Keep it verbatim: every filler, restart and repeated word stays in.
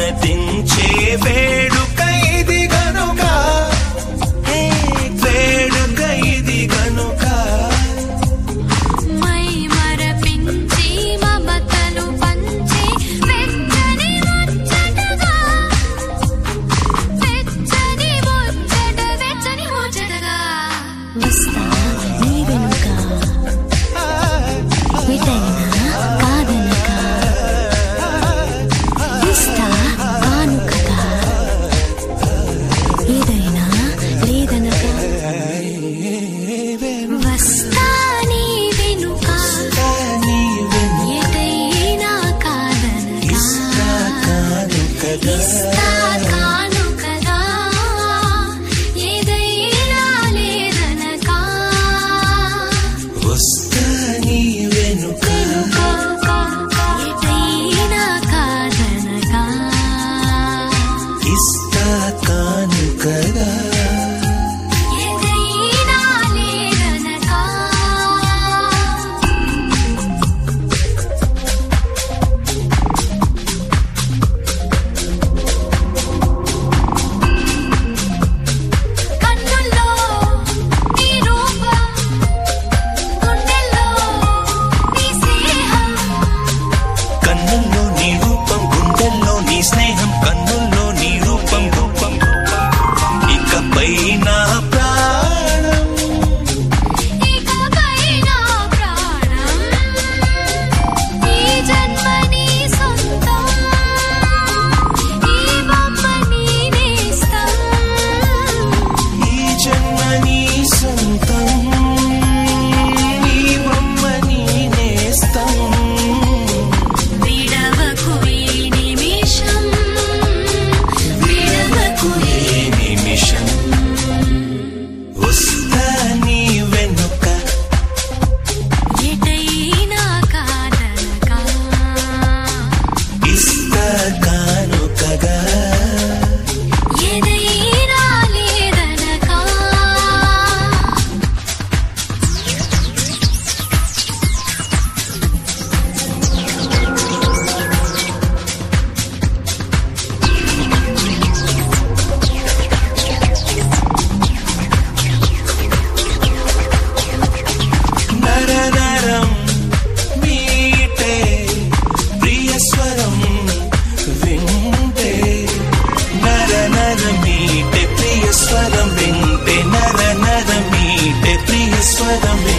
ఆనందించే వేడుక ఇది గనుక, వేడుక ఇది గనుక. మై మరపించి మమతలు పంచి వెచ్చని ముచ్చటగా, వెచ్చని ముచ్చట వెచ్చని ముచ్చటగా వస్తా నీ వెనుక, ఎటైనా కాదనక, ఇస్తా కానుకగా, ఏదైనా లేదనక. వస్తా నీ వెనుక, ఎటైనా కాదనక, ఇస్తా కానుకగా, ఏదైనా లేదనక. వస్తా నీ వెనుక, ఎటైనా కాదనక, ఇస్తా కానుకగా. ఏదైనా లేదనక. కన్నుల్లో నీ రూపం, గుండెల్లో నీ స్నేహం, కన్నుల్లో నీ రూపం, గుండెల్లో నీ స్నేహం, కన్నుల్లో నీ రూపం రూపం. ఇకపై నా ప్రాణం, ఇకపై నా ప్రాణం, ఈ జన్మ నీ సొంతం, ఈ బొమ్మ నీ నేస్తం. ఈ జన్మ నీ సొంతం, ఈ బొమ్మ నీ నేస్తం. విడవకు ఈ నిమిషం, విడవకు ఈ నిమిషం. వస్తా నీ వెనుక, ఎటైనా కాదనక, ఇస్తా కానుకగా. ఏదైనా లేదనక. నర నరం మీటే ప్రియ స్వరం వింటే, నర నర మీటే ప్రియ స్వరం వింటే, నర నర మీటే ప్రియ స్వరం వింటే.